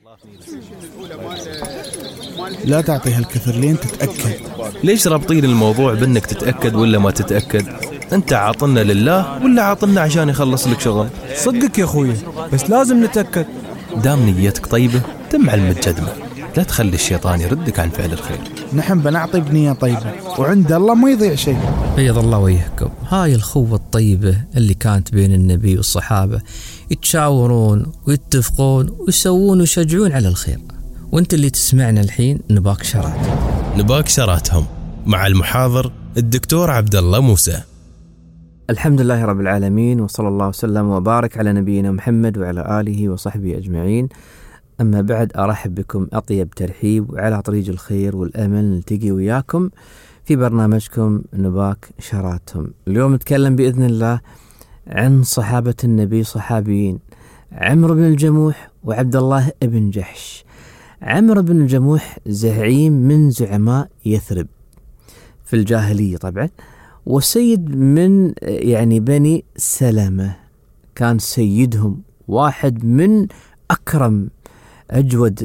لا تعطي هالكثر لين تتأكد. ليش رابطين الموضوع بأنك تتأكد ولا ما تتأكد؟ أنت عاطلنا لله ولا عاطلنا عشان يخلص لك شغل؟ صدقك يا أخوي، بس لازم نتأكد. دام نيتك طيبة تم علم الجدمة، لا تخلي الشيطان يردك عن فعل الخير. نحن بنعطي بنية طيبة وعند الله ما يضيع شيء. بيض الله وجهكم. هاي الخوة الطيبة اللي كانت بين النبي والصحابة، يتشاورون ويتفقون ويسوون ويشجعون على الخير. وانت اللي تسمعنا الحين نباك شراتهم مع المحاضر الدكتور عبد الله موسى. الحمد لله رب العالمين، وصلى الله وسلم وبارك على نبينا محمد وعلى آله وصحبه أجمعين. أما بعد، أرحب بكم أطيب ترحيب وعلى طريق الخير والأمل نلتقي وياكم في برنامجكم نباك شراتهم. اليوم نتكلم بإذن الله عن صحابة النبي، صحابيين عمرو بن الجموح وعبد الله بن جحش. عمرو بن الجموح زعيم من زعماء يثرب في الجاهلية طبعا، وسيد من بني سلمة، كان سيدهم واحد من أكرم أجود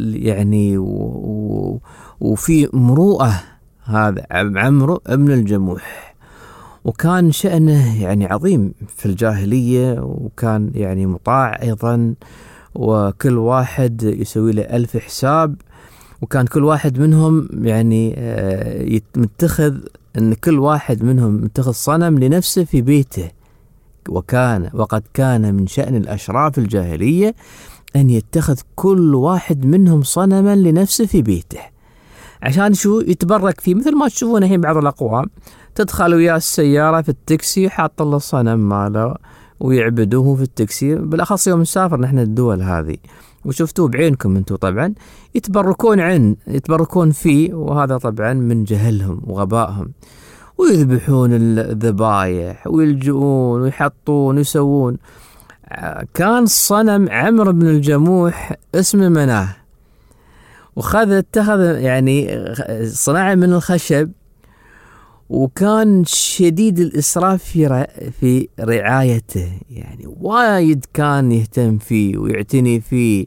وفي مروءة. هذا عمرو بن الجموح، وكان شأنه عظيم في الجاهلية، وكان مطاع أيضا، وكل واحد يسوي له 1000 حساب، وكان كل واحد منهم متخذ أن كل واحد منهم متخذ صنم لنفسه في بيته. وقد كان من شأن الأشراف الجاهلية أن يتخذ كل واحد منهم صنما لنفسه في بيته، عشان يتبرك فيه. مثل ما تشوفون الحين بعض الأقوام تدخل ويا السيارة في التاكسي حاط له الصنم ماله ويعبدوه في التاكسي، بالأخص يوم نسافر نحن الدول هذه، وشفتوه بعينكم انتم طبعا، يتبركون فيه. وهذا طبعا من جهلهم وغبائهم، ويذبحون الذبايح ويلجؤون ويحطون ويسوون. كان صنم عمرو بن الجموح اسمه مناه، اتخذ صناعة من الخشب، وكان شديد الإسراف في رعايته. وايد كان يهتم فيه ويعتني فيه،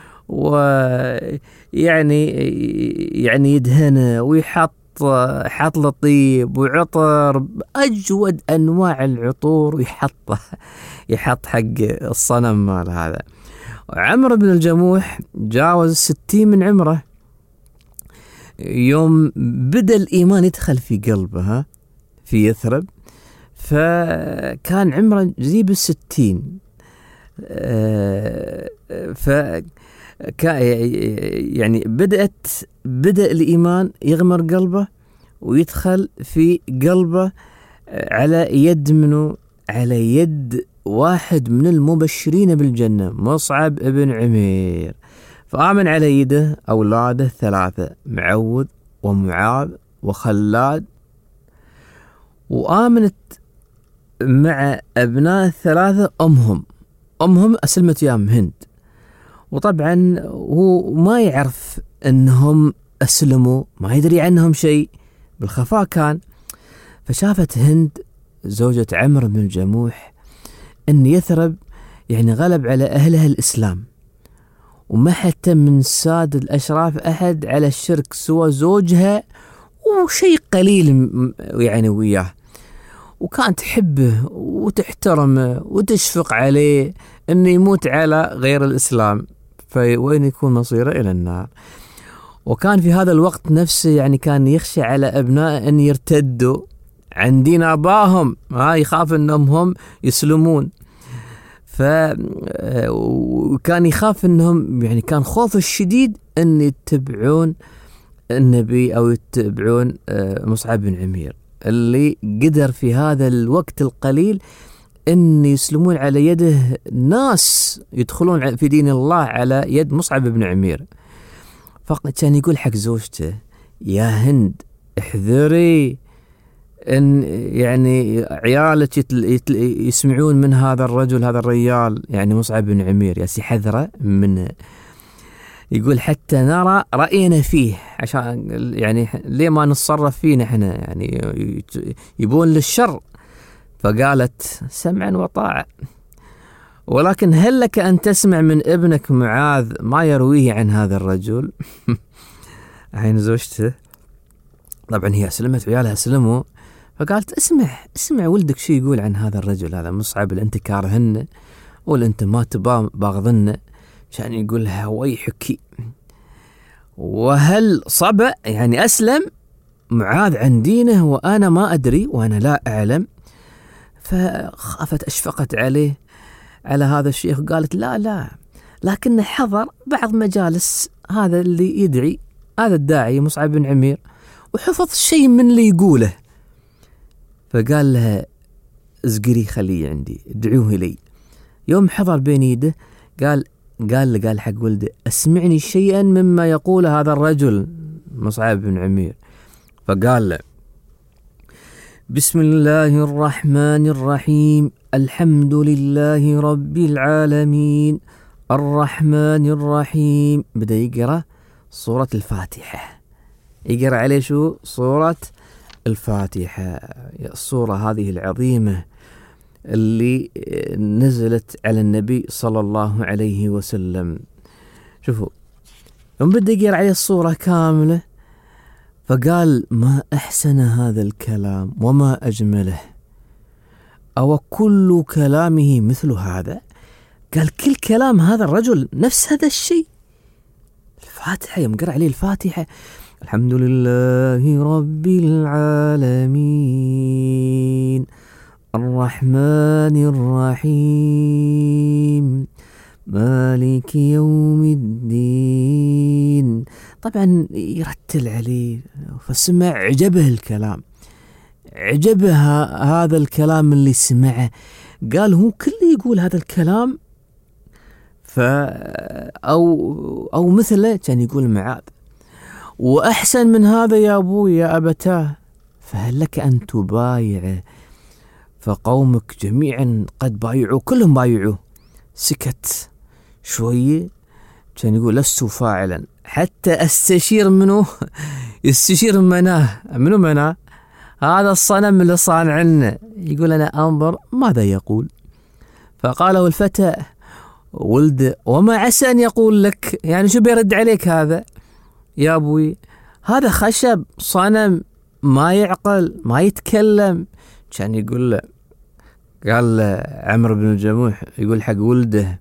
يدهنه ويحط له طيب وعطر، أجود أنواع العطور يحط حق الصنم مال هذا. عمرو بن الجموح جاوز 60 من عمره يوم بدأ الإيمان يدخل في قلبه في يثرب، فكان عمره زيب 60. بدأ الإيمان يغمر قلبه ويدخل في قلبه على يد واحد من المبشرين بالجنة، مصعب بن عمير. فآمن على يده أولاده 3، معوذ ومعاذ وخلاد. وآمنت مع أبناء 3 أمهم أسلمت يام هند. وطبعا هو ما يعرف أنهم أسلموا، ما يدري عنهم شيء، بالخفاء كان. فشافت هند زوجة عمرو بن الجموح أن يثرب غلب على أهلها الإسلام، وما حتى من ساد الأشراف أحد على الشرك سوى زوجها وشيء قليل وياه. وكانت تحبه وتحترمه وتشفق عليه أن يموت على غير الإسلام، فوين يكون مصيره؟ إلى النار. وكان في هذا الوقت نفسه كان يخشى على أبناء أن يرتدوا عن دين آبائهم، يخاف أنهم هم يسلمون. وكان يخاف أنهم كان خوف الشديد أن يتبعون النبي أو يتبعون مصعب بن عمير، اللي قدر في هذا الوقت القليل أن يسلمون على يده ناس يدخلون في دين الله على يد مصعب بن عمير. فقط كان يقول حق زوجته: يا هند احذري ان عيالك يسمعون من هذا الرجل، هذا الرجال مصعب بن عمير، حذره منه. يقول حتى نرى رأينا فيه، عشان ليه ما نتصرف فيه نحن، يبون للشر. فقالت: سمعا وطاعة. ولكن هل لك أن تسمع من ابنك معاذ ما يرويه عن هذا الرجل؟ عين زوجته طبعا هي أسلمت وعيالها أسلموا، فقالت اسمع ولدك شو يقول عن هذا الرجل هذا مصعب اللي أنت كارهنه واللي أنت ما تبا باغضنه. كان يقول لها ويحكي، وهل صبأ يعني أسلم معاذ عن دينه وأنا ما أدري وأنا لا أعلم؟ فخافت أشفقت عليه على هذا الشيخ، قالت لا لكن حضر بعض مجالس هذا اللي يدعي هذا الداعي مصعب بن عمير وحفظ شيء من اللي يقوله. فقال لها ازقري خليه عندي ادعوه لي. يوم حضر بين يده قال حق ولده اسمعني شيئا مما يقول هذا الرجل مصعب بن عمير. فقال له بسم الله الرحمن الرحيم الحمد لله رب العالمين الرحمن الرحيم. بدأ يقرأ سورة الفاتحة، يقرأ عليه شو؟ سورة الفاتحة، السورة هذه العظيمة اللي نزلت على النبي صلى الله عليه وسلم. شوفوا يوم بدأ يقرأ عليه السورة كاملة فقال ما أحسن هذا الكلام وما أجمله، أو كل كلامه مثل هذا؟ قال كل كلام هذا الرجل نفس هذا الشيء. الفاتحة يوم قرأ عليه الفاتحة الحمد لله رب العالمين الرحمن الرحيم مالك يوم الدين. طبعا يرتل عليه فسمع عجبه الكلام، عجبه هذا الكلام اللي سمعه. قال هو كله يقول هذا الكلام أو مثله كان يقول معاذ وأحسن من هذا يا أبوي يا أبتاه، فهل لك أن تبايعه؟ فقومك جميعا قد بايعوا، كلهم بايعوا. سكت شوية كان يقول لست فاعلا حتى استشير منه. يستشير منو مناه هذا الصنم اللي صانع عنا، يقول أنا أنظر ماذا يقول. فقاله الفتى ولد وما عسى أن يقول لك، يعني شو بيرد عليك هذا يا أبوي؟ هذا خشب صنم ما يعقل ما يتكلم. كان يقول له، قال عمرو بن الجموح يقول حق ولده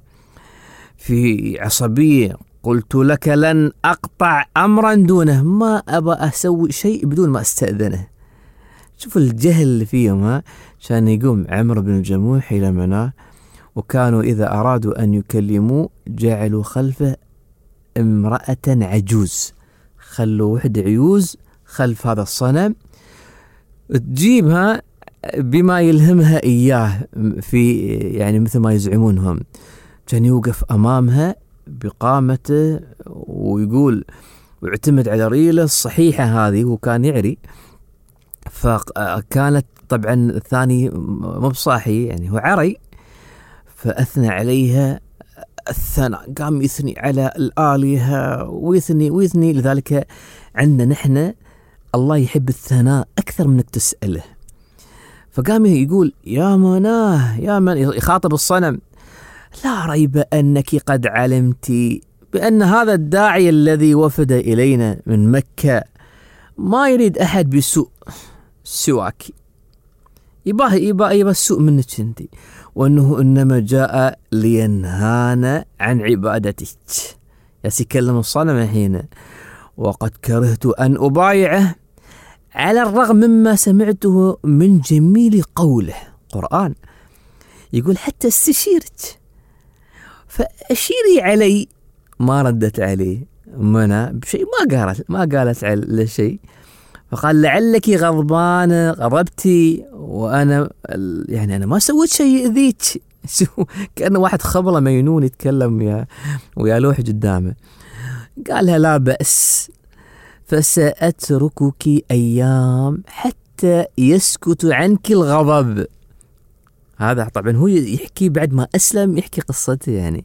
في عصبية قلت لك لن أقطع أمرا دونه، ما أبى أسوي شيء بدون ما أستأذنه. شوف الجهل اللي فيهم. كان يقوم عمرو بن الجموح إلى مناه، وكانوا إذا أرادوا أن يكلموا جعلوا خلفه امرأة عجوز، خلوا وحدة عيوز خلف هذا الصنم تجيبها بما يلهمها إياه في يعني مثل ما يزعمونهم. كان يوقف أمامها بقامته ويقول ويعتمد على ريله الصحيحة هذه، وكان يعري. فكانت طبعا الثاني مو بصاحي يعني هو عري، فأثنى عليها الثناء، قام يثني على الآلهة ويثني. لذلك عندنا نحن الله يحب الثناء أكثر منك تسأله. فقام يقول يا مناه يا من، يخاطب الصنم لا ريب أنك قد علمت بأن هذا الداعي الذي وفد إلينا من مكة ما يريد أحد بسوء سواك، يبا السوء منك انت، وأنه إنما جاء لينهانا عن عبادتك. يتكلم الصنم الحين، وقد كرهت أن أبايعه على الرغم مما سمعته من جميل قوله. قرآن يقول حتى استشيرك فأشيري علي، ما ردت عليه منى بشيء، ما قالت على شيء. فقال لعلك غضبانة غضبتي وأنا يعني أنا ما سويت شيء يؤذيك. كأنه واحد خبله مينون يتكلم ويا لوح قدامه. قالها لا بأس فسأتركك أيام حتى يسكت عنك الغضب. هذا طبعا هو يحكي بعد ما أسلم، يحكي قصته يعني.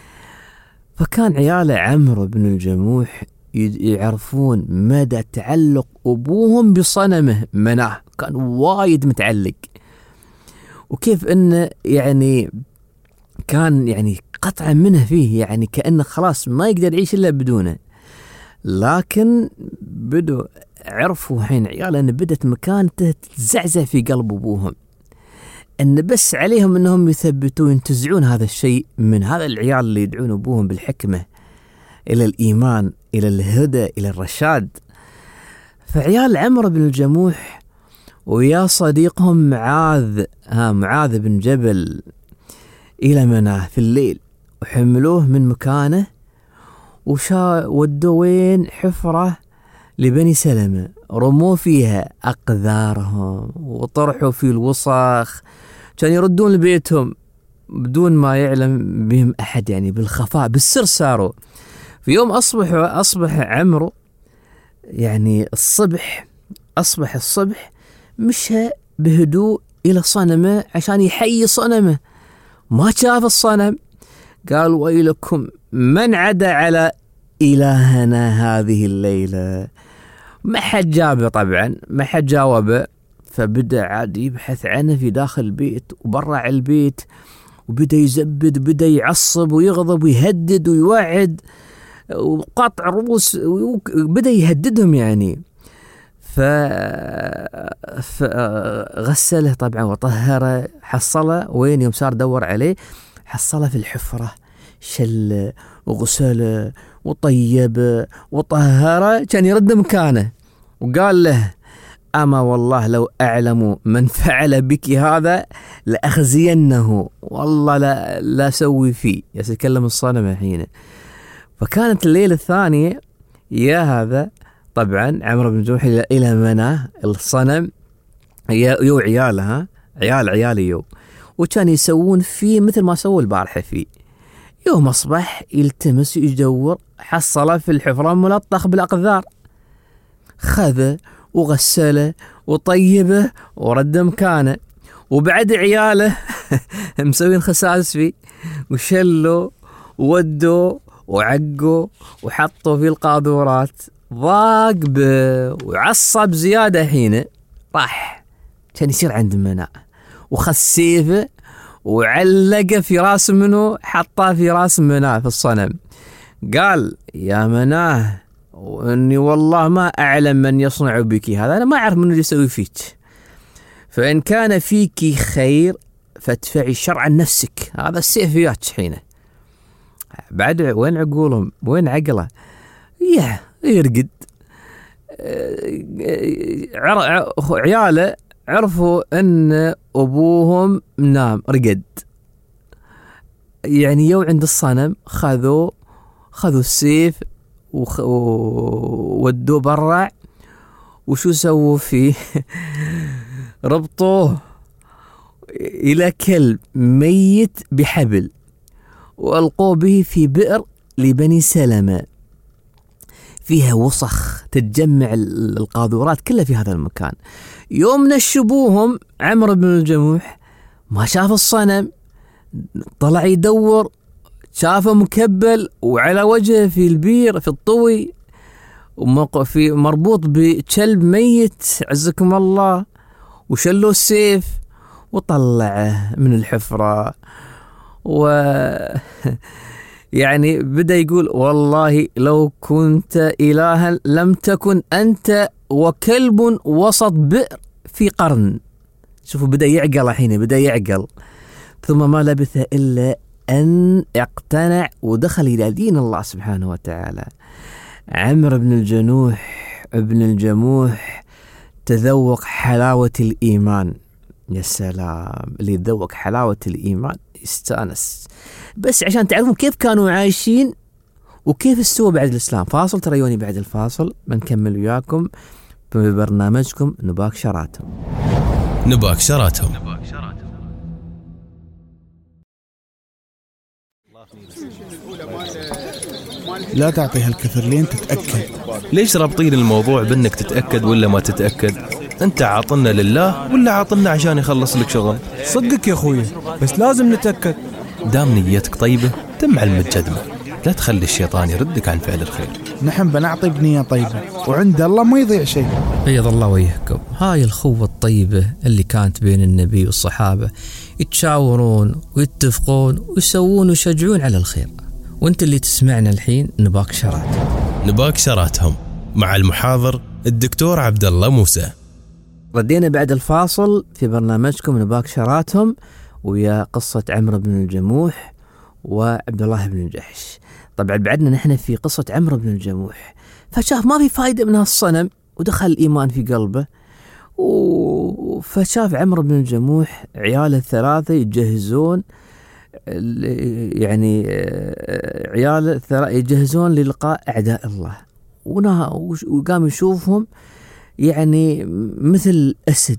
فكان عيال عمرو بن الجموح يعرفون مدى تعلق أبوهم بصنمه مناه، كان وايد متعلق، وكيف إنه يعني كان يعني قطعا منه فيه، يعني كأنه خلاص ما يقدر يعيش إلا بدونه. لكن بدوا عرفوا حين عياله أن بدت مكانته تزعزع في قلب أبوهم، أن بس عليهم أنهم يثبتوا ينتزعون هذا الشيء من هذا العيال اللي يدعون أبوهم بالحكمة إلى الإيمان، إلى الهدى، إلى الرشاد. فعيال عمرو بن الجموح ويا صديقهم معاذ بن جبل إلى مناه في الليل، وحملوه من مكانه ودوا وين حفرة لبني سلمة، رموا فيها أقذارهم وطرحوا في الوسخ، كان يردون لبيتهم بدون ما يعلم بهم أحد، يعني بالخفاء بالسر ساروا. في يوم أصبح عمرو يعني أصبح الصبح مشى بهدوء إلى صنمه عشان يحيي صنمه، ما شاف الصنم، قال ويلكم من عدا على إلهنا هذه الليلة. ما حد جابه طبعا، ما حد جاوبه، فبدأ عاد يبحث عنه في داخل البيت وبرع البيت، وبدأ يزبد، بدأ يعصب ويغضب ويهدد ويوعد وقطع رؤوس، بدأ يهددهم يعني. فغسله طبعا وطهره، حصله وين يوم صار دور عليه، حصله في الحفرة، شله وغسله وطيبه وطهره، كان يرد مكانه، وقال له أما والله لو أعلم من فعل بك هذا لأخزينه، والله لا سوي فيه. يتكلم الصنم الحين. فكانت الليلة الثانية يا هذا طبعا عمرو بن جموح إلى مناه الصنم يو عيالها، عيال يو، وكان يسوون فيه مثل ما سووا البارحة فيه. يوم أصبح يلتمس يدور، حصله في الحفرة ملطخ بالأقذار، خذه وغسله وطيبه ورد مكانه، وبعد عياله مسوين خساس فيه، وشلوا وودوا وعقوا وحطوا في القاذورات. ضاق به وعصب زيادة، حين راح كان يصير عند مناء، وخذ سيفه وعلقه في راس منه، حطاه في راس مناه في الصنم، قال يا مناه واني والله ما اعلم من يصنع بك هذا، انا ما اعرف من اللي يسوي فيك، فان كان فيك خير فادفعي الشر عن نفسك. هذا السيف وياك حينه. بعد وين عقولهم، وين عقله، يرقد. عياله عرفوا ان ابوهم نام رقد، يعني يو عند الصنم خذوا السيف وودوه برع، وشو سووا فيه ربطوه إلى كلب ميت بحبل، وألقوه به في بئر لبني سلمة فيها وسخ تتجمع القاذورات كلها في هذا المكان. يوم نشبوهم عمرو بن الجموح ما شاف الصنم، طلع يدور، شافه مكبل وعلى وجهه في البير في الطوي، في مربوط بكلب ميت عزكم الله، وشلوا السيف وطلعه من الحفرة. يعني بدأ يقول والله لو كنت إلها لم تكن أنت وكلب وسط بئر في قرن. شوفوا بدأ يعقل الحين، بدأ يعقل. ثم ما لبث إلا أن اقتنع ودخل إلى دين الله سبحانه وتعالى. عمرو بن الجموح تذوق حلاوة الإيمان. يا سلام، اللي يتذوق حلاوة الإيمان يستانس. بس عشان تعرفون كيف كانوا عايشين وكيف استوى بعد الإسلام. فاصل تريوني بعد الفاصل بنكمل وياكم ببرنامجكم نباك شراتهم. لا تعطيها الكثر لين تتأكد. ليش رابطين الموضوع بأنك تتأكد ولا ما تتأكد؟ أنت عاطلنا لله ولا عاطلنا عشان يخلص لك شغل؟ صدقك يا أخوي، بس لازم نتأكد. دام نيتك طيبة تم علم الجدمة، لا تخلي الشيطان يردك عن فعل الخير. نحن بنعطي بنية طيبة وعند الله ما يضيع شيء. بيض الله وجهكم. هاي الخوة الطيبة اللي كانت بين النبي والصحابة يتشاورون ويتفقون ويسوون ويشجعون على الخير. وانت اللي تسمعنا الحين نباك شراتهم مع المحاضر الدكتور عبد الله موسى. ردينا بعد الفاصل في برنامجكم نباك شراتهم ويا قصة عمرو بن الجموح وعبد الله بن جحش. طبعا بعدنا نحن في قصة عمرو بن الجموح، فشاف ما في فايدة من هالصنم ودخل الإيمان في قلبه، فشاف عمرو بن الجموح عياله الثلاثة يجهزون، يعني عياله يجهزون للقاء أعداء الله، وقام يشوفهم يعني مثل أسد،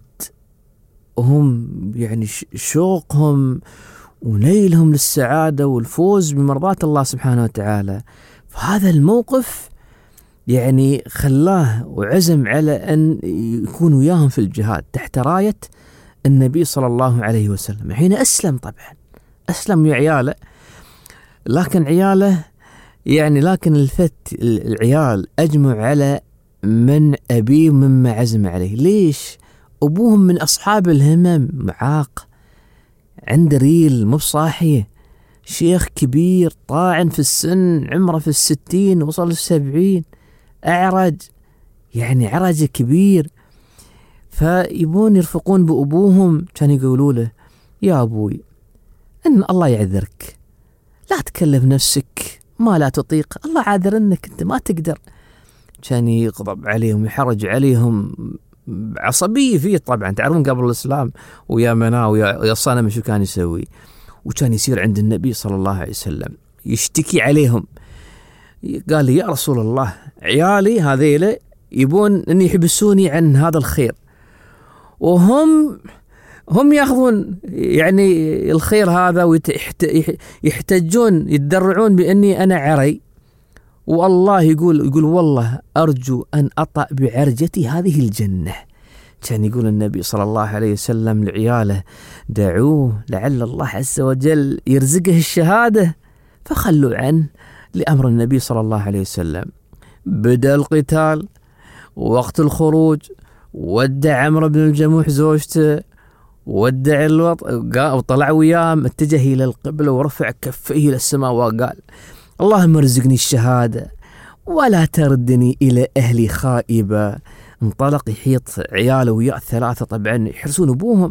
وهم يعني شوقهم ونيلهم للسعادة والفوز بمرضاة الله سبحانه وتعالى. فهذا الموقف يعني خلاه وعزم على أن يكون وياهم في الجهاد تحت راية النبي صلى الله عليه وسلم. حين أسلم طبعا أسلم يا عياله، لكن عياله يعني العيال أجمع على من أبيه مما عزم عليه. ليش؟ أبوهم من أصحاب الهمم، معاق، عنده ريل مو بصاحية، شيخ كبير طاعن في السن، عمره في 60 وصل 70، أعرج، يعني عرج كبير. فيبون يرفقون بأبوهم، كان يقولوا له يا أبوي إن الله يعذرك، لا تكلف نفسك ما لا تطيق، الله عاذر إنك أنت ما تقدر. كان يغضب عليهم يحرج عليهم عصبية فيه. طبعا تعرفون قبل الإسلام ويا مناه ويا صنم شو كان يسوي، وكان يصير عند النبي صلى الله عليه وسلم يشتكي عليهم. قال لي يا رسول الله عيالي هذيله يبون أن يحبسوني عن هذا الخير، وهم يأخذون يعني الخير هذا ويحتجون يتدرعون بأني أنا عري، والله يقول والله أرجو أن أطأ بعرجتي هذه الجنة. كان يقول النبي صلى الله عليه وسلم لعياله دعوه لعل الله عز وجل يرزقه الشهادة، فخلوا عنه لأمر النبي صلى الله عليه وسلم. بدأ القتال، وقت الخروج ودع عمرو بن الجموح زوجته، ودع الوطن وطلع وياه، اتجه إلى القبلة ورفع كفيه للسماء وقال اللهم ارزقني الشهادة ولا تردني إلى أهلي خائبة. انطلق يحيط عياله وياه ثلاثة، طبعا يحرسون أبوهم،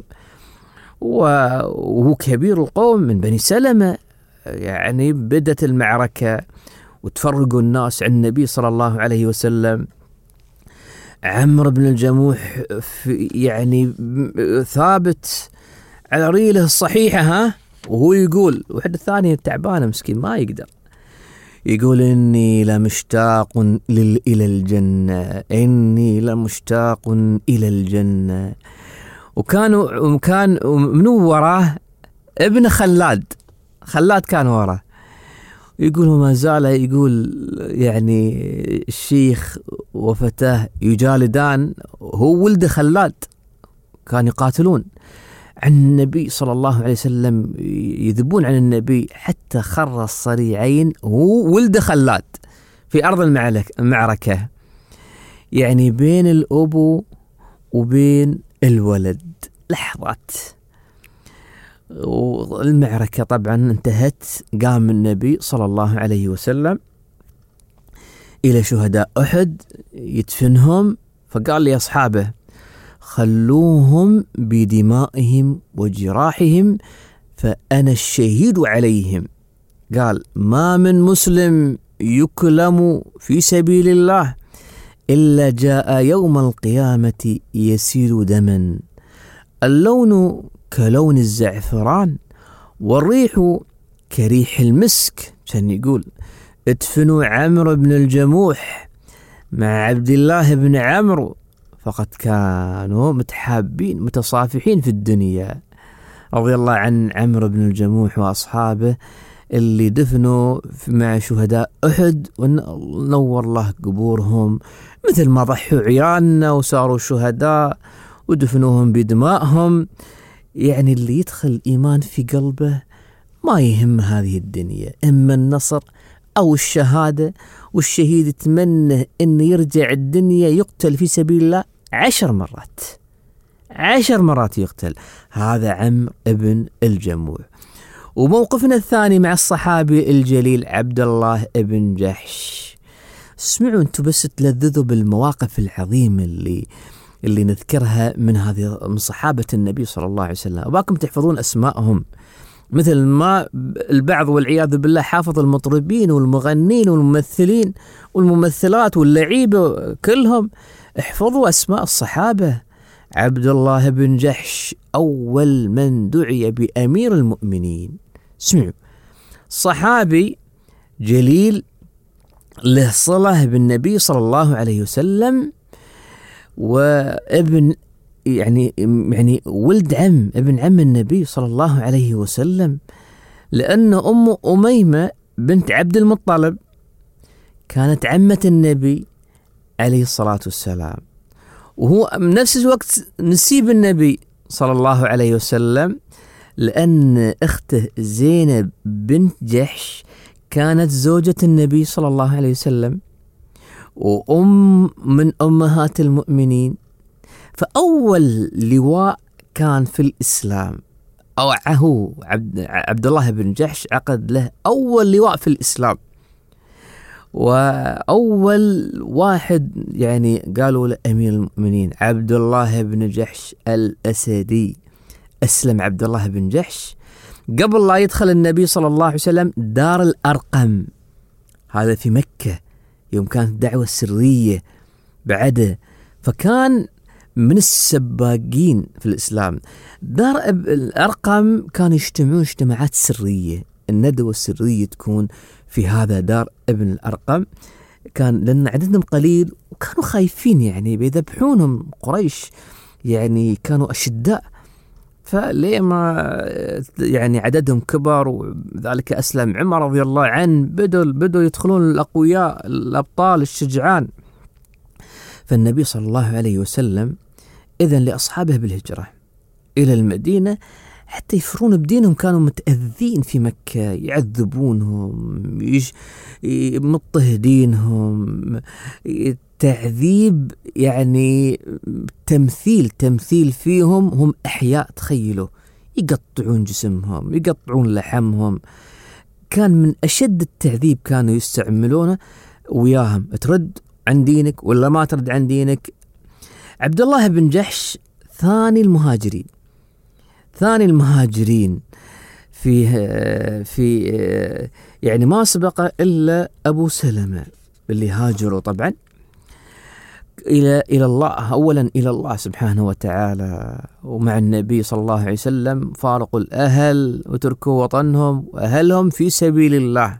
وهو كبير القوم من بني سلمة. يعني بدت المعركة وتفرقوا الناس عن النبي صلى الله عليه وسلم. عمرو بن الجموح يعني ثابت على ريله الصحيحة، وهو يقول، واحد الثاني تعبانة مسكين ما يقدر، يقول إني لمشتاق إلى الجنة، إني لمشتاق إلى الجنة. وكان منو وراه ابن خلاد كان وراه، يقول وما زال يقول يعني الشيخ وفتاه يجالدان، هو ولد خلاد، كان يقاتلون عن النبي صلى الله عليه وسلم، يذبون عن النبي حتى خر الصريعين، هو ولد خلاد في أرض المعركة، يعني بين الأبو وبين الولد لحظات. والمعركة طبعا انتهت، قام النبي صلى الله عليه وسلم إلى شهداء أحد يدفنهم، فقال لي أصحابه خلوهم بدمائهم وجراحهم فأنا الشهيد عليهم. قال ما من مسلم يكلم في سبيل الله إلا جاء يوم القيامة يسيل دما، اللون كلون الزعفران والريح كريح المسك. كان يقول ادفنوا عمرو بن الجموح مع عبد الله بن عمرو، فقد كانوا متحابين متصافحين في الدنيا. رضي الله عن عمرو بن الجموح وأصحابه اللي دفنوا مع شهداء أحد، ونور الله قبورهم مثل ما ضحوا عيالنا وصاروا شهداء ودفنوهم بدمائهم. يعني اللي يدخل الإيمان في قلبه ما يهم هذه الدنيا، إما النصر أو الشهادة. والشهيد يتمنى أن يرجع الدنيا يقتل في سبيل الله 10 مرات 10 مرات يقتل. هذا عمرو بن الجموع. وموقفنا الثاني مع الصحابي الجليل عبد الله بن جحش. اسمعوا انتم بس تلذذوا بالمواقف العظيمة اللي نذكرها من صحابة النبي صلى الله عليه وسلم. أباكم تحفظون أسماءهم مثل ما البعض والعياذ بالله حافظ المطربين والمغنين والممثلين والممثلات واللعيبة كلهم. احفظوا أسماء الصحابة. عبد الله بن جحش أول من دعي بأمير المؤمنين. اسمعوا، صحابي جليل له صلة بالنبي صلى الله عليه وسلم، وابن يعني ولد عم ابن عم النبي صلى الله عليه وسلم، لأن أم أميمة بنت عبد المطلب كانت عمة النبي عليه الصلاة والسلام، وهو بنفس الوقت نسيب النبي صلى الله عليه وسلم، لأن أخته زينب بنت جحش كانت زوجة النبي صلى الله عليه وسلم وأم من أمهات المؤمنين. فأول لواء كان في الإسلام أوعه عبد الله بن جحش، عقد له أول لواء في الإسلام، وأول واحد يعني قالوا له أمير المؤمنين عبد الله بن جحش الأسدي. أسلم عبد الله بن جحش قبل لا يدخل النبي صلى الله عليه وسلم دار الأرقم، هذا في مكة يوم كانت الدعوة السرية بعده، فكان من السباقين في الإسلام. دار الأرقم كانوا يجتمعون اجتماعات سرية، الندوة السرية تكون في هذا دار ابن الأرقم، كان لأن عددهم قليل وكانوا خايفين يعني بيذبحونهم قريش، يعني كانوا أشداء، فليه ما يعني عددهم كبر، وذلك أسلم عمر رضي الله عنه، بدوا يدخلون الأقوياء الأبطال الشجعان. فالنبي صلى الله عليه وسلم إذن لأصحابه بالهجرة إلى المدينة حتى يفرون بدينهم. كانوا متأذين في مكة، يعذبونهم، مضطهدينهم، تعذيب، يعني تمثيل فيهم هم أحياء. تخيلوا، يقطعون جسمهم، يقطعون لحمهم، كان من أشد التعذيب كانوا يستعملونه وياهم. ترد عن دينك ولا ما ترد عن دينك. عبد الله بن جحش ثاني المهاجرين في يعني ما سبق إلا أبو سلمة اللي هاجروا طبعا إلى الله، أولا إلى الله سبحانه وتعالى، ومع النبي صلى الله عليه وسلم فارقوا الأهل وتركوا وطنهم وأهلهم في سبيل الله،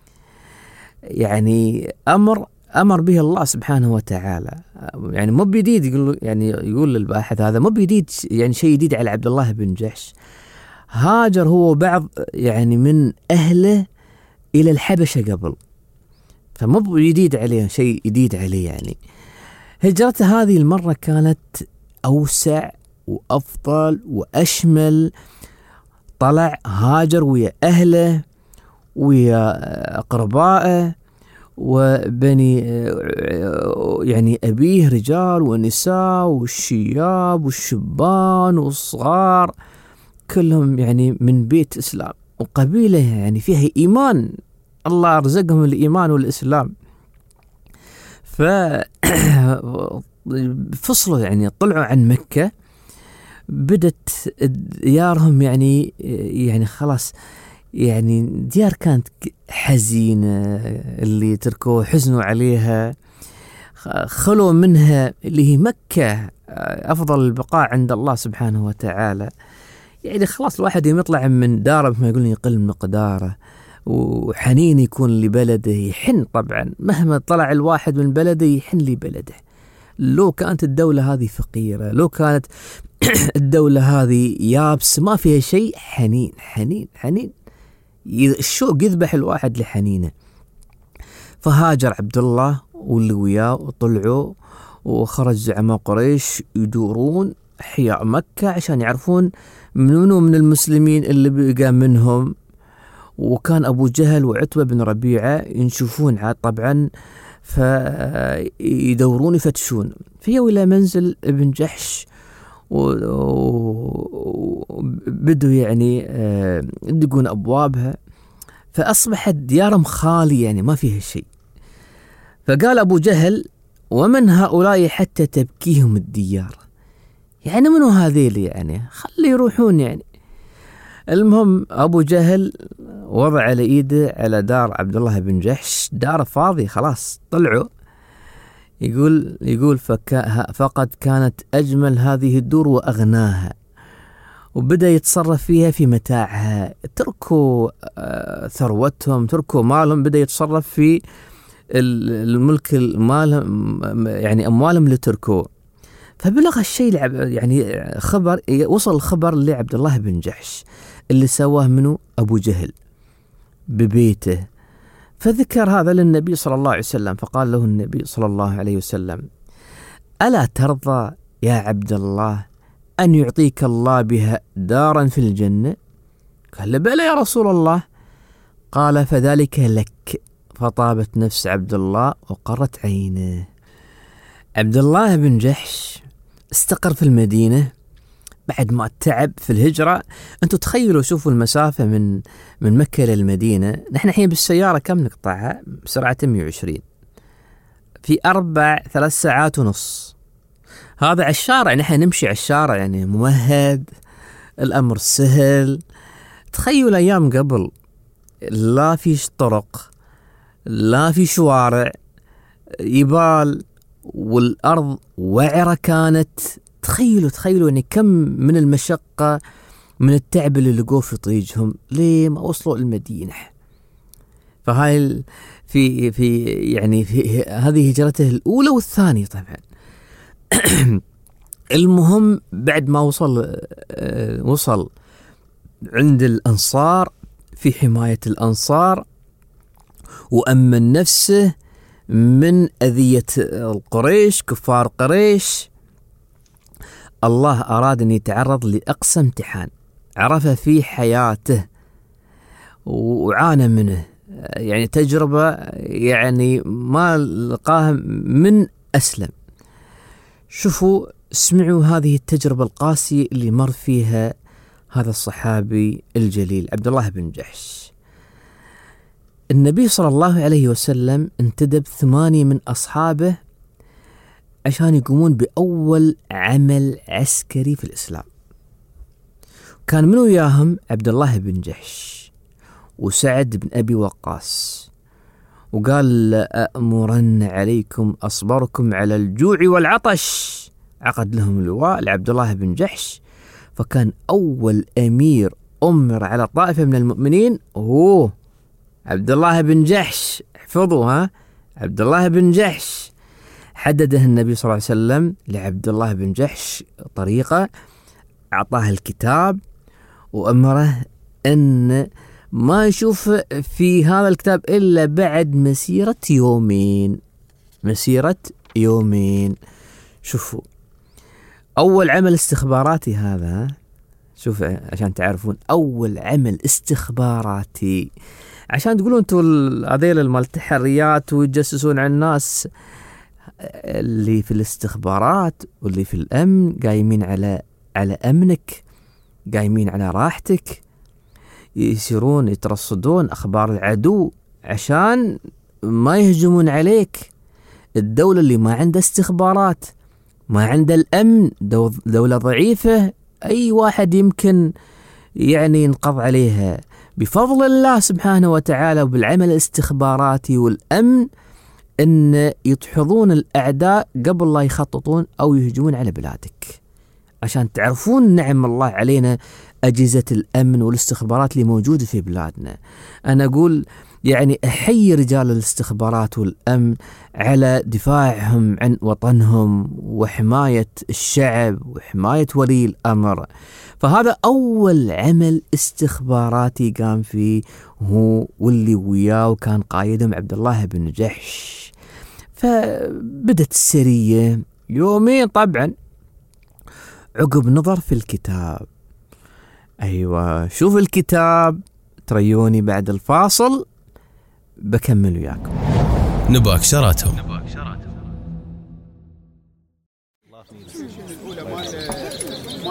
يعني أمر به الله سبحانه وتعالى. يعني مو بجديد، يقول للباحث هذا مو بجديد، يعني شيء جديد على عبد الله بن جحش. هاجر هو وبعض يعني من أهله إلى الحبشة قبل، فمو جديد عليه، شيء جديد عليه. يعني هجرته هذه المرة كانت أوسع وأفضل وأشمل. طلع هاجر ويا أهله ويا أقربائه وبني يعني أبيه، رجال ونساء والشياب والشبان والصغار، كلهم يعني من بيت إسلام وقبيلة يعني فيها إيمان، الله رزقهم الإيمان والإسلام. ففصلوا يعني طلعوا عن مكة، بدت ديارهم يعني خلاص، يعني ديار كانت حزينة، اللي تركوا حزنوا عليها، خلوا منها اللي هي مكة أفضل البقاء عند الله سبحانه وتعالى. يعني خلاص الواحد يوم يطلع من داره ما يقولون يقل مقداره، وحنين يكون لبلده، يحن طبعا مهما طلع الواحد من بلده يحن لبلده. لو كانت الدولة هذه فقيرة، لو كانت الدولة هذه يابس ما فيها شيء، حنين حنين حنين، الشوق يذبح الواحد لحنينه. فهاجر عبد الله واللي وياه وطلعوا، وخرج زعماء قريش يدورون أحياء مكة عشان يعرفون منو من المسلمين اللي بقى منهم. وكان أبو جهل وعتبة بن ربيعة ينشوفون عاد طبعا، فيدورون يفتشون. فيوا إلى منزل ابن جحش وبدوا يعني يدقون أبوابها، فأصبحت ديارهم خالية يعني ما فيها شيء. فقال أبو جهل: ومن هؤلاء حتى تبكيهم الديار؟ يعني منو هذيل؟ يعني خلي يروحون يعني. المهم أبو جهل وضع على إيده على دار عبد الله بن جحش، دار فاضي خلاص طلعوا. يقول فقد كانت أجمل هذه الدور وأغناها، وبدأ يتصرف فيها في متاعها. تركوا ثروتهم، تركوا مالهم، بدأ يتصرف في الملك مالهم يعني أموالهم اللي تركوه. فبلغ الشيء يعني وصل الخبر لعبد الله بن جحش اللي سواه منه أبو جهل ببيته. فذكر هذا للنبي صلى الله عليه وسلم، فقال له النبي صلى الله عليه وسلم: ألا ترضى يا عبد الله أن يعطيك الله بها دارا في الجنة؟ قال: بلى يا رسول الله. قال: فذلك لك. فطابت نفس عبد الله وقرت عينه. عبد الله بن جحش استقر في المدينة بعد ما تعب في الهجرة. أنتوا تخيلوا، شوفوا المسافة من مكة للمدينة. نحن الحين بالسيارة كم نقطعها؟ بسرعة 120 في 3 ساعات ونص. هذا على الشارع، نحن نمشي على الشارع يعني ممهد، الأمر سهل. تخيلوا أيام قبل، لا في طرق، لا في شوارع، يبال، والأرض وعرة كانت. تخيلوا يعني كم من المشقة، من التعب اللي لقوه في طريقهم ليه ما وصلوا المدينة. فهاي في يعني في هذه هجرته الأولى والثانية طبعا. المهم بعد ما وصل عند الأنصار، في حماية الأنصار، وأمن نفسه من أذية القريش، كفار قريش. الله أراد أن يتعرض لأقصى امتحان عرف في حياته وعانى منه، يعني تجربة يعني ما لقاها من أسلم. شوفوا، اسمعوا هذه التجربة القاسية اللي مر فيها هذا الصحابي الجليل عبد الله بن جحش. النبي صلى الله عليه وسلم انتدب 8 من أصحابه عشان يقومون بأول عمل عسكري في الإسلام. كان من وياهم عبد الله بن جحش وسعد بن أبي وقاص. وقال: لأأمرن عليكم أصبركم على الجوع والعطش. عقد لهم اللواء لعبد الله بن جحش. فكان أول أمير أمر على طائفة من المؤمنين هو عبد الله بن جحش. احفظوا عبد الله بن جحش. حدده النبي صلى الله عليه وسلم لعبد الله بن جحش طريقة، أعطاه الكتاب وأمره أن ما يشوف في هذا الكتاب إلا بعد مسيرة يومين. شوفوا، أول عمل استخباراتي هذا، شوف عشان تعرفون، أول عمل استخباراتي عشان تقولون انتوا هذيل الملتحريات ويتجسسون على الناس. اللي في الاستخبارات واللي في الأمن قايمين على أمنك، قايمين على راحتك، يسيرون يترصدون أخبار العدو عشان ما يهجمون عليك. الدولة اللي ما عندها استخبارات، ما عندها الأمن، دولة ضعيفة، أي واحد يمكن يعني ينقض عليها. بفضل الله سبحانه وتعالى وبالعمل الاستخباراتي والأمن أن يدحضون الأعداء قبل لا يخططون أو يهجمون على بلادك. عشان تعرفون نعم الله علينا أجهزة الأمن والاستخبارات اللي موجودة في بلادنا. أنا أقول يعني أحيي رجال الاستخبارات والأمن على دفاعهم عن وطنهم وحماية الشعب وحماية ولي الأمر. فهذا أول عمل استخباراتي قام فيه هو واللي وياه وكان قائدهم عبد الله بن جحش. فبدت السرية يومين طبعا عقب نظر في الكتاب. أيوة، شوف الكتاب، تريوني بعد الفاصل بكمل وياكم. نباك شراتهم.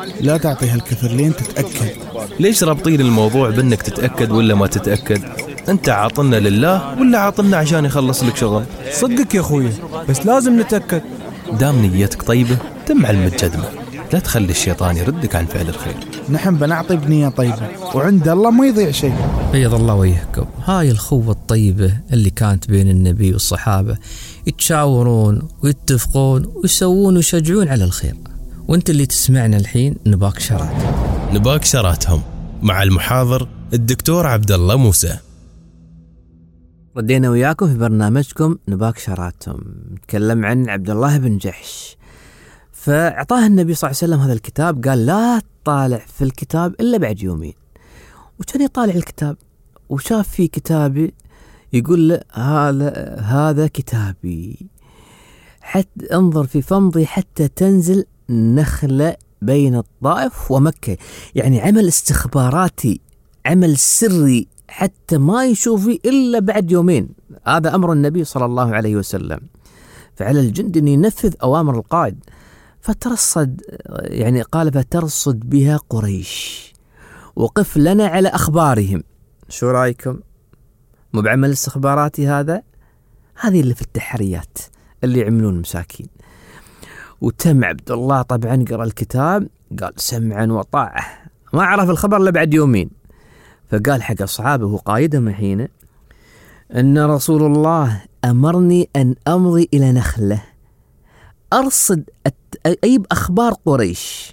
لا تعطي هالكثر لين تتأكد. ليش رابطين الموضوع بأنك تتأكد ولا ما تتأكد؟ أنت عاطلنا لله ولا عاطلنا عشان يخلص لك شغل؟ صدقك يا أخوي، بس لازم نتأكد. دام نيتك طيبة تم علم الجدمة، لا تخلي الشيطان يردك عن فعل الخير. نحن بنعطي بنية طيبة وعند الله ما يضيع شيء. بيض الله وجهكم. هاي الخوة الطيبة اللي كانت بين النبي والصحابة، يتشاورون ويتفقون ويسوون ويشجعون على الخير. وانت اللي تسمعنا الحين نباك شراتهم مع المحاضر الدكتور عبد الله موسى. ردينا وياكم في برنامجكم نباك شراتهم، نتكلم عن عبد الله بن جحش. فأعطاه النبي صلى الله عليه وسلم هذا الكتاب، قال لا تطالع في الكتاب إلا بعد يومين. وكان يطالع الكتاب وشاف فيه كتابي، يقول له هذا كتابي، حتى انظر في فمضي حتى تنزل نخلة بين الطائف ومكة. يعني عمل استخباراتي، عمل سري، حتى ما يشوفي إلا بعد يومين. هذا أمر النبي صلى الله عليه وسلم. فعلى الجند أن ينفذ أوامر القائد. فترصد، يعني قال فترصد بها قريش، وقف لنا على أخبارهم. شو رأيكم؟ مو بعمل استخباراتي هذا؟ هذه اللي في التحريات اللي يعملون مساكين. وتم عبد الله طبعا قرأ الكتاب، قال سمعا وطاعة، ما عرف الخبر إلا بعد يومين. فقال حق أصحابه وقائدهم حين أن رسول الله أمرني أن أمضي إلى نخلة أرصد أجيب أخبار قريش،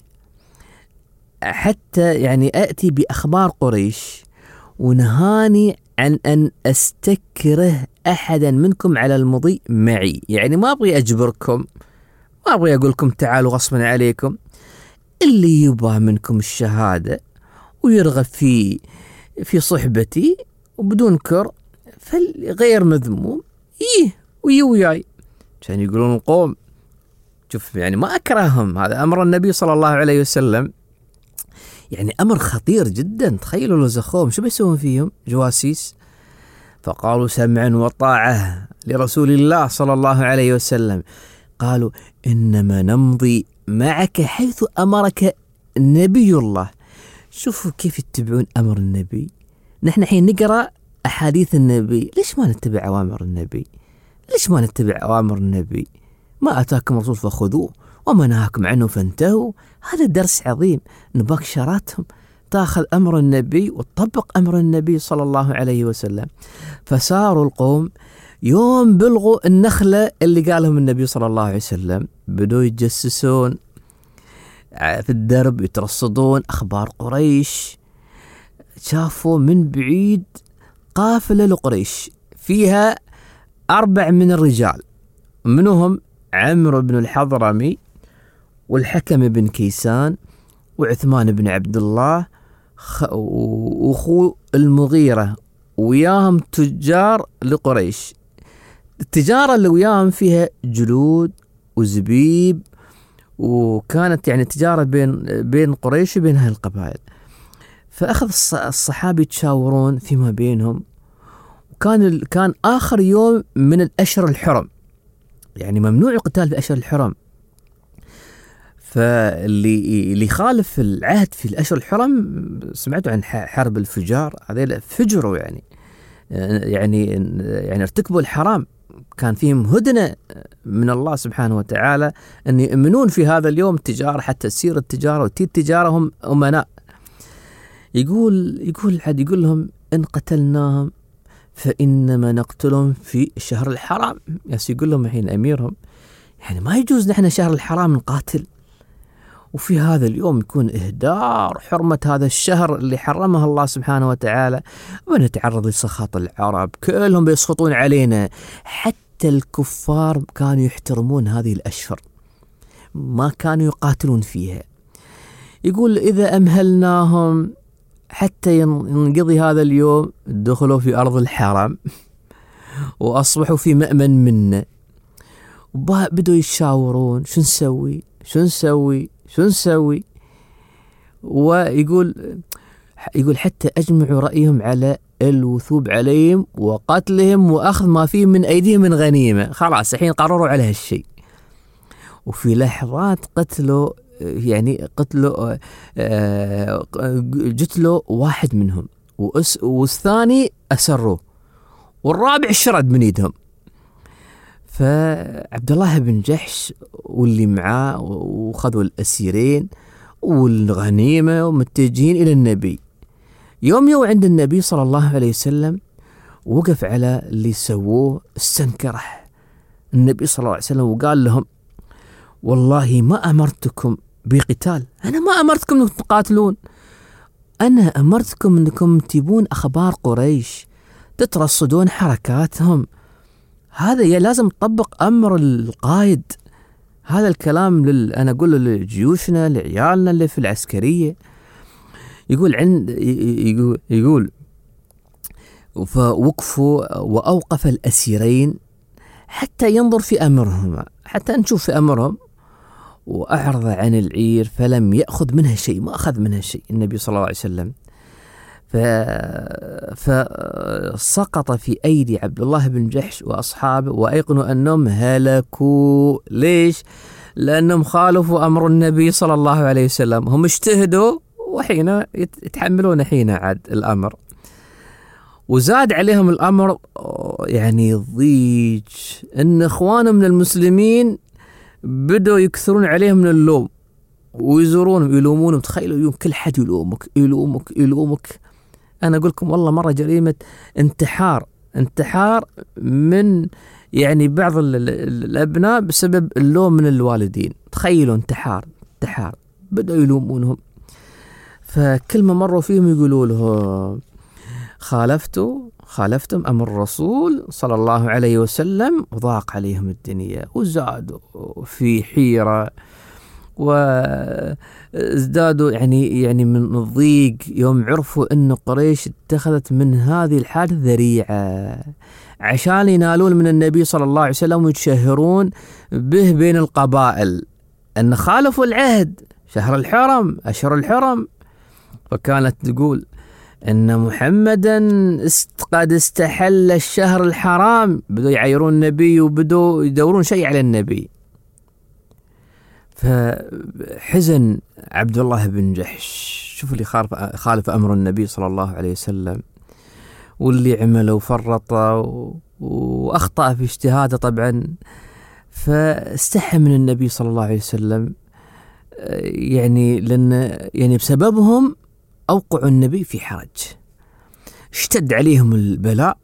حتى يعني أأتي بأخبار قريش، ونهاني عن أن أستكره أحدا منكم على المضي معي. يعني ما أبغي أجبركم، ما أبغي أقول لكم تعالوا غصبا عليكم. اللي يبغى منكم الشهادة ويرغب في صحبتي وبدون كر فغير مذموم وياي. كان يقولون القوم شوف، يعني ما أكرههم، هذا أمر النبي صلى الله عليه وسلم، يعني أمر خطير جدا. تخيلوا لو زخوهم شو بيسوون فيهم؟ جواسيس. فقالوا سمعا وطاعة لرسول الله صلى الله عليه وسلم. قالوا إنما نمضي معك حيث أمرك نبي الله. شوفوا كيف يتبعون أمر النبي. نحن حين نقرأ أحاديث النبي، ليش ما نتبع أوامر النبي؟ ليش ما نتبع أوامر النبي؟ ما أتاكم رسول فخذوه وما نهاكم عنه فانتهوا. هذا درس عظيم. نباك شراتهم، تأخذ أمر النبي وتطبق أمر النبي صلى الله عليه وسلم. فصاروا القوم يوم بلغوا النخلة اللي قالهم النبي صلى الله عليه وسلم، بدوا يتجسسون في الدرب، يترصدون أخبار قريش. شافوا من بعيد قافلة لقريش فيها 4 من الرجال، منهم عمرو بن الحضرمي والحكم بن كيسان وعثمان بن عبد الله وأخو المغيرة، وياهم تجار لقريش. التجارة اللي وياهم فيها جلود وزبيب، وكانت يعني تجارة بين قريش وبين هاي القبائل. فأخذ الصحابة يتشاورون فيما بينهم، وكان آخر يوم من الأشهر الحرم، يعني ممنوع القتال في أشهر الحرم. فاللي خالف العهد في الأشهر الحرم، سمعتوا عن حرب الفجار، هذول فجروا يعني ارتكبوا الحرام. كان فيهم هدنة من الله سبحانه وتعالى أن يؤمنون في هذا اليوم التجارة، حتى تسير التجارة وتي التجارة هم أمناء. يقول لهم إن قتلناهم فإنما نقتلهم في الشهر الحرام. يقول لهم الحين أميرهم، يعني ما يجوز نحن شهر الحرام نقاتل، وفي هذا اليوم يكون إهدار حرمة هذا الشهر اللي حرمها الله سبحانه وتعالى، ونتعرض لسخط العرب كلهم بيسخطون علينا. حتى الكفار كانوا يحترمون هذه الأشهر، ما كانوا يقاتلون فيها. يقول إذا أمهلناهم حتى ينقضي هذا اليوم، دخلوا في أرض الحرم وأصبحوا في مأمن منا. وبدوا يتشاورون شو نسوي. ويقول حتى أجمعوا رأيهم على الوثوب عليهم وقتلهم وأخذ ما فيه من أيديهم من غنيمة. خلاص الحين قرروا على هالشيء. وفي لحظات قتلوا يعني قتلوا واحد منهم، والثاني أسروه، والرابع شرد من يدهم. فعبد الله بن جحش واللي معاه وخذوا الأسيرين والغنيمة ومتجهين إلى النبي. يوم عند النبي صلى الله عليه وسلم وقف على اللي سووه، استنكره النبي صلى الله عليه وسلم وقال لهم: والله ما أمرتكم بقتال، أنا ما أمرتكم أنكم تقاتلون، أنا أمرتكم أنكم تجيبون أخبار قريش، تترصدون حركاتهم. هذا لازم تطبق أمر القائد. هذا الكلام أنا أقوله لجيوشنا، لعيالنا اللي في العسكرية. يقول فوقفوا وأوقف الأسيرين حتى ينظر في أمرهما، حتى نشوف في أمرهم، وأعرض عن العير فلم يأخذ منها شيء، ما أخذ منها شيء النبي صلى الله عليه وسلم. فسقط في أيدي عبد الله بن جحش وأصحابه، وأيقنوا أنهم هلكوا. ليش؟ لأنهم خالفوا أمر النبي صلى الله عليه وسلم، هم اجتهدوا وحين يتحملون حين عاد الأمر. وزاد عليهم الأمر يعني ضيج، أن إخوانهم من المسلمين بدوا يكثرون عليهم من اللوم ويزورونهم يلومونهم. تخيلوا اليوم كل حد يلومك. أنا أقول لكم والله مرة جريمة انتحار من يعني بعض الأبناء بسبب اللوم من الوالدين. تخيلوا انتحار بدأوا يلومونهم. فكل ما مروا فيهم يقولوا له: خالفتم أمر الرسول صلى الله عليه وسلم. وضاق عليهم الدنيا وزادوا في حيرة وازدادوا يعني من الضيق يوم عرفوا أن قريش اتخذت من هذه الحادث ذريعة عشان ينالون من النبي صلى الله عليه وسلم ويتشهرون به بين القبائل أن خالفوا العهد، أشهر الحرم. فكانت تقول أن محمدا قد استحل الشهر الحرام. بدوا يعيرون النبي وبدوا يدورون شيء على النبي. فحزن عبد الله بن جحش، شوف اللي خالف أمر النبي صلى الله عليه وسلم، واللي عمله وفرط وأخطأ في اجتهاده طبعا. فاستحى من النبي صلى الله عليه وسلم، لأن بسببهم أوقعوا النبي في حرج، اشتد عليهم البلاء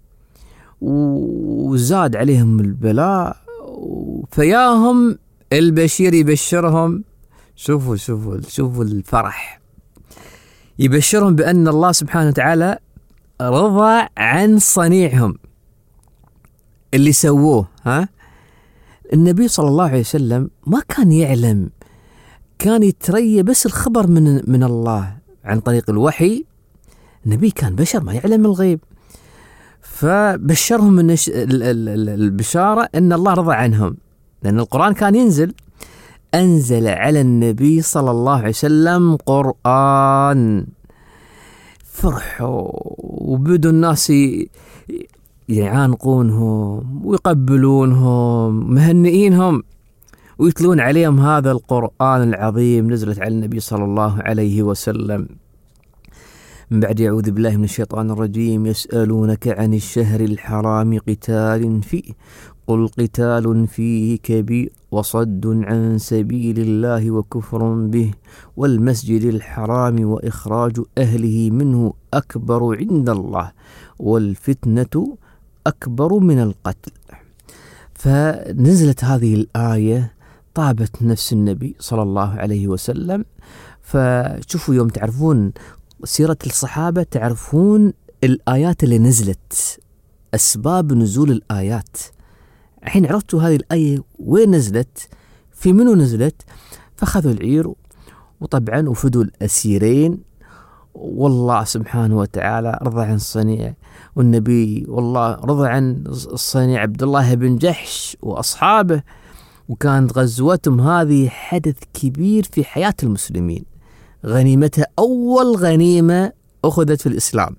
وزاد عليهم البلاء. فياهم البشير يبشرهم، شوفوا الفرح، يبشرهم بأن الله سبحانه وتعالى رضى عن صنيعهم اللي سووه. النبي صلى الله عليه وسلم ما كان يعلم، كان يتريى بس الخبر من الله عن طريق الوحي. النبي كان بشر ما يعلم الغيب، فبشرهم من البشارة أن الله رضى عنهم، لأن القرآن كان أنزل على النبي صلى الله عليه وسلم قرآن. فرحوا وبدوا الناس يعانقونهم ويقبلونهم مهنئينهم ويتلون عليهم هذا القرآن العظيم نزلت على النبي صلى الله عليه وسلم. من بعد أعوذ بالله من الشيطان الرجيم: يسألونك عن الشهر الحرام قتال فيه قل قتال فيه كبير وصد عن سبيل الله وكفر به والمسجد الحرام وإخراج أهله منه أكبر عند الله والفتنة أكبر من القتل. فنزلت هذه الآية طابت نفس النبي صلى الله عليه وسلم. فشوفوا يوم تعرفون سيرة الصحابة تعرفون الآيات اللي نزلت، أسباب نزول الآيات. الحين عرفتوا هذه الآية وين نزلت، في منو نزلت. فخذوا العير وطبعا وفدوا الأسيرين، والله سبحانه وتعالى رضى عن الصنيع، والنبي والله رضى عن الصنيع عبد الله بن جحش وأصحابه. وكانت غزوتهم هذه حدث كبير في حياة المسلمين، غنيمتها أول غنيمة أخذت في الإسلام،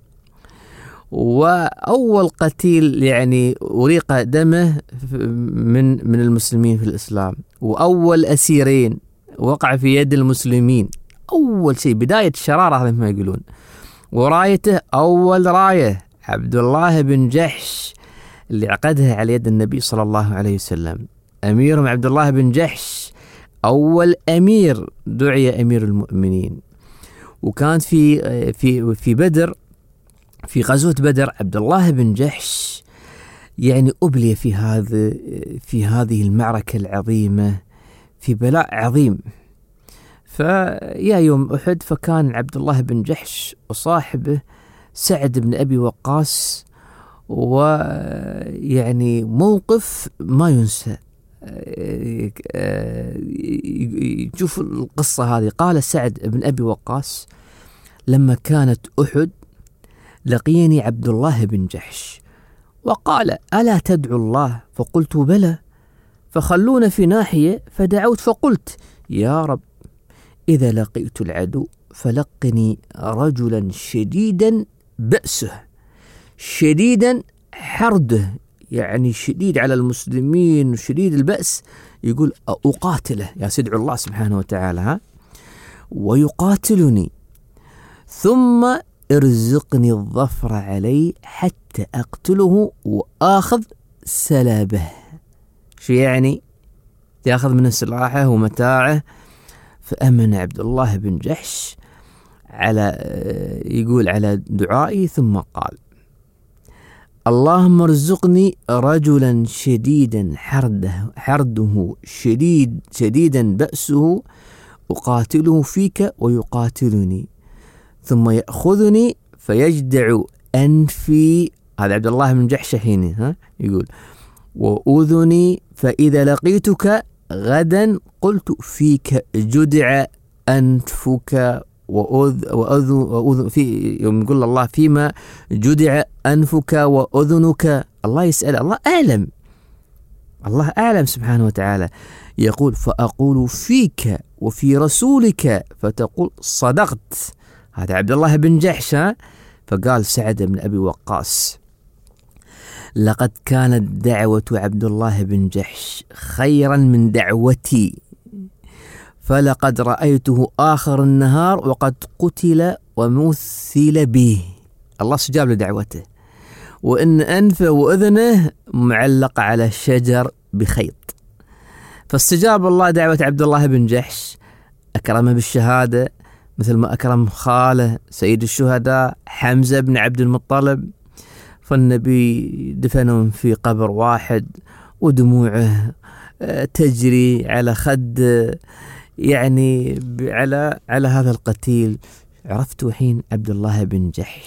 وأول قتيل يعني أريق دمه من المسلمين في الإسلام، وأول أسيرين وقع في يد المسلمين، أول شيء بداية الشرارة هذا ما يقولون. ورايته أول راية عبد الله بن جحش اللي عقدها على يد النبي صلى الله عليه وسلم. أميرهم عبد الله بن جحش أول أمير دعي أمير المؤمنين. وكان في بدر، في غزوة بدر، عبد الله بن جحش يعني أبلي في هذه المعركة العظيمة، في بلاء عظيم. فيا يوم أحد، فكان عبد الله بن جحش وصاحبه سعد بن أبي وقاص، ويعني موقف ما ينسى. شوف القصة هذه. قال سعد بن أبي وقاص: لما كانت أحد لقيني عبد الله بن جحش وقال: ألا تدعو الله؟ فقلت: بلى. فخلونا في ناحية، فدعوت فقلت: يا رب، إذا لقيت العدو فلقني رجلا شديدا بأسه، شديدا حرده، يعني شديد على المسلمين وشديد البأس، يقول أقاتله، يا سدع الله سبحانه وتعالى، ويقاتلني، ثم ارزقني الظفر عليه حتى أقتله وآخذ سلابه. شو يعني؟ يأخذ من سلاحه ومتاعه. فأمن عبد الله بن جحش على دعائي، ثم قال: اللهم ارزقني رجلا شديدا حرده شديدا بأسه، أقاتله فيك ويقاتلني، ثم يأخذني فيجدع أنفي. هذا عبد الله بن جحش حين يقول: وأذني، فإذا لقيتك غدا قلت فيك جدع أنفك وأذن في يوم يقول الله فيما جدع أنفك وأذنك. الله يسأل، الله أعلم سبحانه وتعالى. يقول: فأقول فيك وفي رسولك فتقول صدقت. هذا عبد الله بن جحش. فقال سعد بن أبي وقاص: لقد كانت دعوة عبد الله بن جحش خيرا من دعوتي، فلقد رأيته آخر النهار وقد قتل ومثل به. الله استجاب لدعوته، وإن أنفه وأذنه معلقة على الشجر بخيط. فاستجاب الله دعوة عبد الله بن جحش، أكرمه بالشهادة مثل ما أكرم خاله سيد الشهداء حمزة بن عبد المطلب. فالنبي دفنهم في قبر واحد، ودموعه تجري على خده، يعني على هذا القتيل. عرفت حين عبد الله بن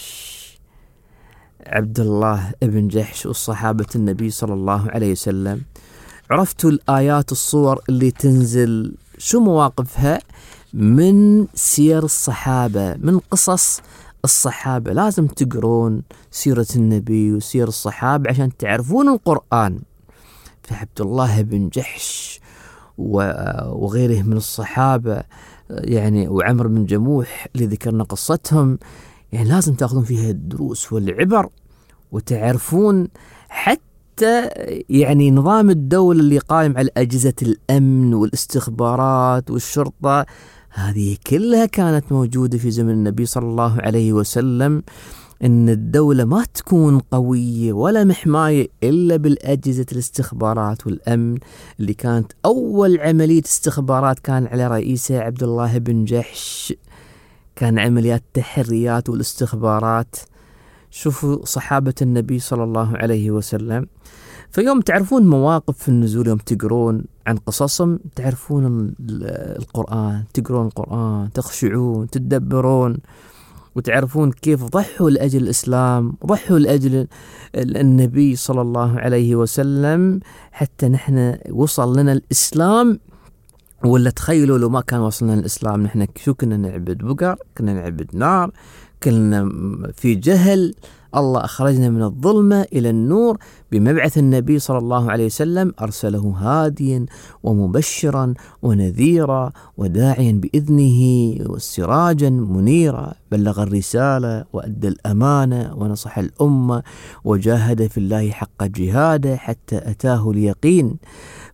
جحش والصحابة النبي صلى الله عليه وسلم، عرفت الآيات الصور اللي تنزل شو مواقفها من سير الصحابة، من قصص الصحابة. لازم تقرون سيرة النبي وسير الصحابة عشان تعرفون القرآن. فعبد الله بن جحش وغيره من الصحابة، يعني وعمر بن جموح اللي ذكرنا قصتهم، يعني لازم تأخذون فيها الدروس والعبر، وتعرفون حتى يعني نظام الدولة اللي قائم على أجهزة الأمن والاستخبارات والشرطة، هذه كلها كانت موجودة في زمن النبي صلى الله عليه وسلم. إن الدولة ما تكون قوية ولا محماية إلا بالأجهزة الاستخبارات والأمن، اللي كانت أول عملية استخبارات كان على رئيسها عبد الله بن جحش، كان عمليات التحريات والاستخبارات. شوفوا صحابة النبي صلى الله عليه وسلم. فيوم تعرفون مواقف في النزول، يوم تقرون عن قصصهم تعرفون القرآن، تقرون القرآن تخشعون تدبرون، وتعرفون كيف ضحوا لأجل الإسلام، ضحوا لأجل النبي صلى الله عليه وسلم حتى نحن وصل لنا الإسلام. ولا تخيلوا لو ما كان وصلنا الإسلام، نحن شو كنا نعبد؟ بقر، كنا نعبد نار، كنا في جهل. الله أخرجنا من الظلمة إلى النور بمبعث النبي صلى الله عليه وسلم، أرسله هاديا ومبشرا ونذيرا وداعيا بإذنه وسراجا منيرا، بلغ الرسالة وأدى الأمانة ونصح الأمة وجاهد في الله حق جهاده حتى أتاه اليقين.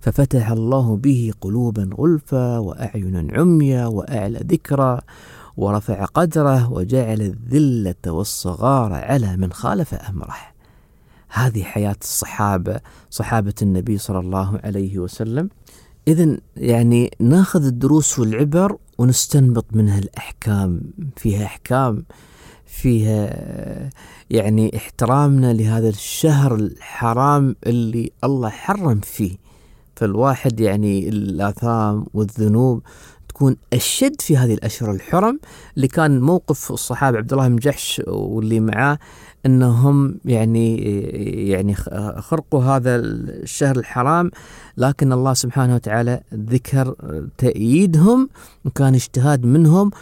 ففتح الله به قلوبا غلفا وأعينا عميا وأعلى ذكرى ورفع قدره وجعل الذلة والصغار على من خالف أمره. هذه حياة الصحابة، صحابة النبي صلى الله عليه وسلم. إذن يعني ناخذ الدروس والعبر ونستنبط منها الأحكام، فيها أحكام، فيها يعني احترامنا لهذا الشهر الحرام اللي الله حرم فيه. فالواحد يعني الآثام والذنوب تكون أشد في هذه الأشهر الحرم، اللي كان موقف الصحابة عبد الله بن جحش واللي معاه أنهم يعني خرقوا هذا الشهر الحرام، لكن الله سبحانه وتعالى ذكر تأييدهم وكان اجتهاد منهم،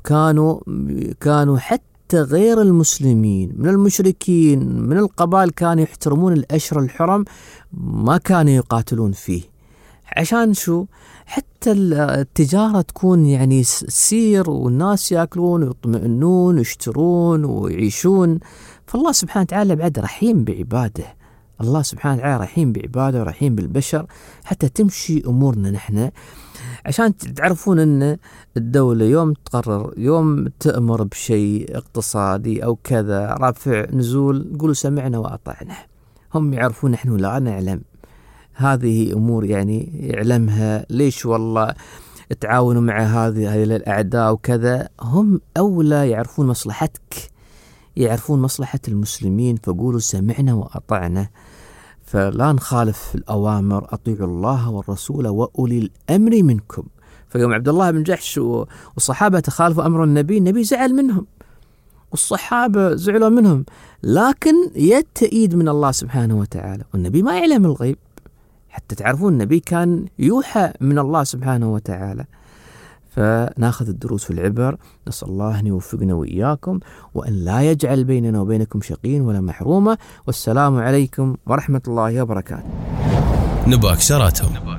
وكانوا حتى غير المسلمين من المشركين من القبائل كانوا يحترمون الأشهر الحرم، ما كانوا يقاتلون فيه. عشان شو؟ حتى التجارة تكون يعني سير، والناس يأكلون ويطمئنون ويشترون ويعيشون. فالله سبحانه وتعالى بعد رحيم بعباده، الله سبحانه وتعالى رحيم بعباده ورحيم بالبشر، حتى تمشي أمورنا نحن. عشان تعرفون أن الدولة يوم تقرر، يوم تأمر بشيء اقتصادي أو كذا، رفع نزول، قولوا سمعنا وأطعنا. هم يعرفون نحن لا نعلم هذه أمور يعني يعلمها. ليش والله تعاونوا مع هذه الأعداء وكذا؟ هم أولى يعرفون مصلحتك، يعرفون مصلحة المسلمين، فقولوا سمعنا وأطعنا. فلا نخالف الأوامر، أطيعوا الله والرسول وأولي الأمر منكم. فيوم عبد الله بن جحش والصحابة تخالفوا أمر النبي زعل منهم والصحابة زعلوا منهم، لكن يتأييد من الله سبحانه وتعالى، والنبي ما يعلم الغيب. حتى تعرفون النبي كان يوحى من الله سبحانه وتعالى. فناخذ الدروس والعبر. نسأل الله أن يوفقنا وإياكم، وأن لا يجعل بيننا وبينكم شقين ولا محرومة. والسلام عليكم ورحمة الله وبركاته. نباك شراتهم.